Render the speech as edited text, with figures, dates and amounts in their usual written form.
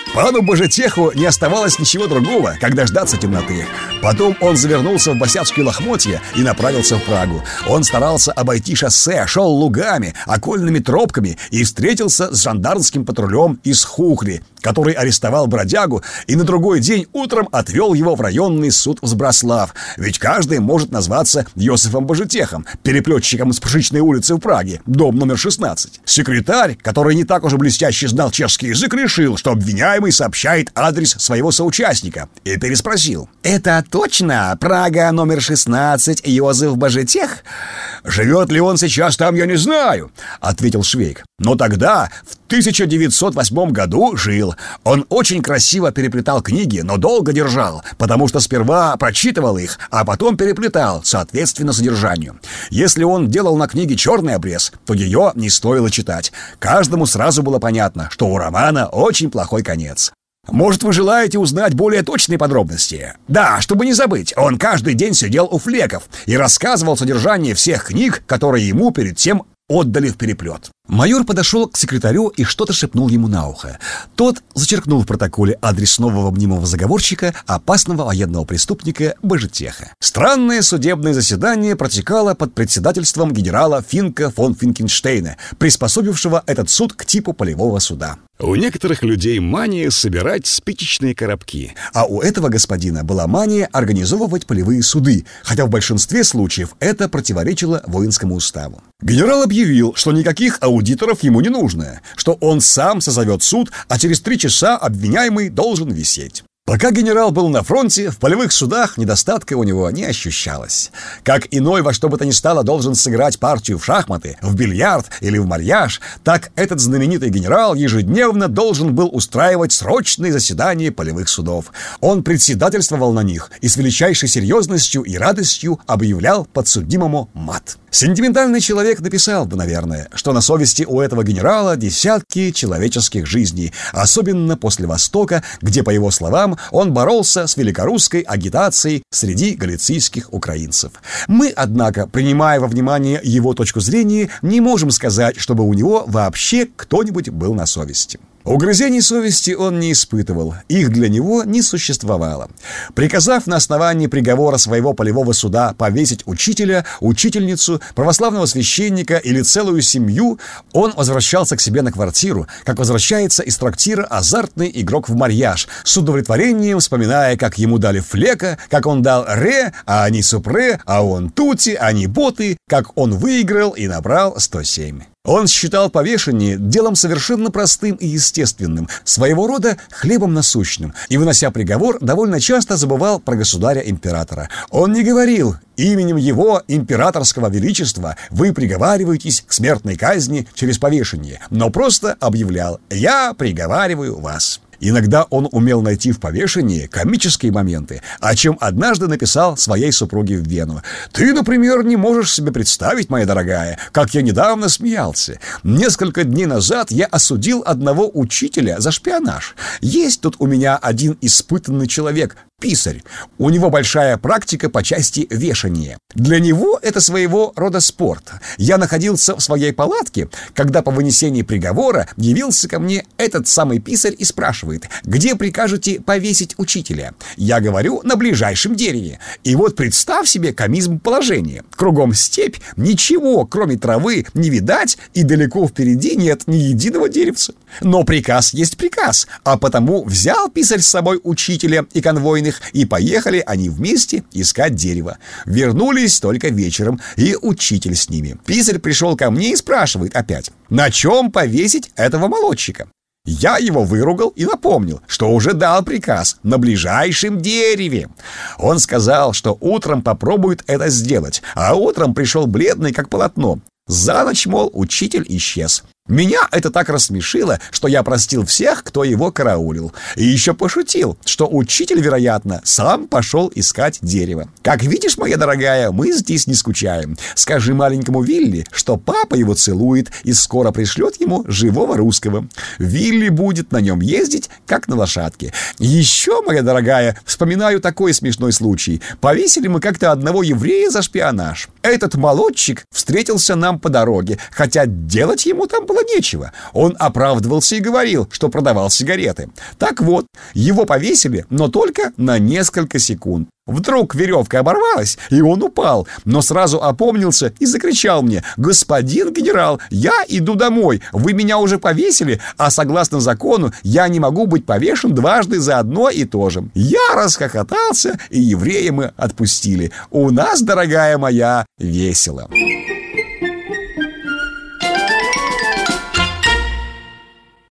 Пану Божетеху не оставалось ничего другого, как дождаться темноты. Потом он завернулся в босяцкие лохмотья и направился в Прагу. Он старался обойти шоссе, шел лугами, окольными тропками и встретился с жандармским патрулем из Хухли, который арестовал бродягу и на другой день утром отвел его в районный суд в Збраслав. Ведь каждый может назваться Йосифом Божетехом, переплетчиком с Пшичной улицы в Праге, дом номер 16. Секретарь, который не так уж блестяще знал чешский язык, решил, что обвиняемый сообщает адрес своего соучастника, и переспросил: «Это точно Прага номер 16, Йозеф Божетех?» «Живет ли он сейчас там, я не знаю», — ответил Швейк. «Но тогда, в 1908 году, жил. Он очень красиво переплетал книги, но долго держал, потому что сперва прочитывал их, а потом переплетал, соответственно содержанию. Если он делал на книге черный обрез, то ее не стоило читать. Каждому сразу было понятно, что у романа очень плохой конец. Может, вы желаете узнать более точные подробности? Да, чтобы не забыть, он каждый день сидел у флеков и рассказывал содержание всех книг, которые ему перед тем отдали в переплет». Майор подошел к секретарю и что-то шепнул ему на ухо. Тот зачеркнул в протоколе адрес нового мнимого заговорщика, опасного военного преступника Божетеха. Странное судебное заседание протекало под председательством генерала Финка фон Финкенштейна, приспособившего этот суд к типу полевого суда. У некоторых людей мания собирать спичечные коробки, а у этого господина была мания организовывать полевые суды, хотя в большинстве случаев это противоречило воинскому уставу. Генерал объявил, что никаких аудиторов ему не нужно, что он сам созовет суд, а через 3 часа обвиняемый должен висеть. Пока генерал был на фронте, в полевых судах недостатка у него не ощущалось. Как иной во что бы то ни стало должен сыграть партию в шахматы, в бильярд или в марьяж, так этот знаменитый генерал ежедневно должен был устраивать срочные заседания полевых судов. Он председательствовал на них и с величайшей серьезностью и радостью объявлял подсудимому мат. Сентиментальный человек написал бы, наверное, что на совести у этого генерала десятки человеческих жизней, особенно после Востока, где, по его словам, он боролся с великорусской агитацией среди галицийских украинцев. Мы, однако, принимая во внимание его точку зрения, не можем сказать, чтобы у него вообще кто-нибудь был на совести. Угрызений совести он не испытывал, их для него не существовало. Приказав на основании приговора своего полевого суда повесить учителя, учительницу, православного священника или целую семью, он возвращался к себе на квартиру, как возвращается из трактира азартный игрок в марьяж, с удовлетворением вспоминая, как ему дали флека, как он дал ре, а они супре, а он тути, а не боты, как он выиграл и набрал 107. Он считал повешение делом совершенно простым и естественным, своего рода хлебом насущным, и, вынося приговор, довольно часто забывал про государя-императора. Он не говорил: «Именем его императорского величества вы приговариваетесь к смертной казни через повешение», но просто объявлял: «Я приговариваю вас». Иногда он умел найти в повешении комические моменты, о чем однажды написал своей супруге в Вену. «Ты, например, не можешь себе представить, моя дорогая, как я недавно смеялся. Несколько дней назад я осудил одного учителя за шпионаж. Есть тут у меня один испытанный человек, писарь. У него большая практика по части вешания. Для него это своего рода спорт. Я находился в своей палатке, когда по вынесении приговора явился ко мне этот самый писарь и спрашивает: где прикажете повесить учителя? Я говорю: на ближайшем дереве. И вот представь себе комизм положения. Кругом степь, ничего, кроме травы, не видать, и далеко впереди нет ни единого деревца. Но приказ есть приказ, а потому взял писарь с собой учителя и конвойных, и поехали они вместе искать дерево. Вернулись только вечером, и учитель с ними. Писарь пришел ко мне и спрашивает опять: на чем повесить этого молодчика? Я его выругал и напомнил, что уже дал приказ: на ближайшем дереве. Он сказал, что утром попробует это сделать, а утром пришел бледный, как полотно. За ночь, мол, учитель исчез. Меня это так рассмешило, что я простил всех, кто его караулил. И еще пошутил, что учитель, вероятно, сам пошел искать дерево. Как видишь, моя дорогая, мы здесь не скучаем. Скажи маленькому Вилли, что папа его целует и скоро пришлет ему живого русского. Вилли будет на нем ездить, как на лошадке. Еще, моя дорогая, вспоминаю такой смешной случай. Повесили мы как-то одного еврея за шпионаж. Этот молодчик встретился нам по дороге, хотя делать ему там было было нечего. Он оправдывался и говорил, что продавал сигареты. Так вот, его повесили, но только на несколько секунд. Вдруг веревка оборвалась, и он упал, но сразу опомнился и закричал мне: «Господин генерал, я иду домой, вы меня уже повесили, а согласно закону я не могу быть повешен дважды за одно и то же». Я расхохотался, и еврея мы отпустили. У нас, дорогая моя, весело.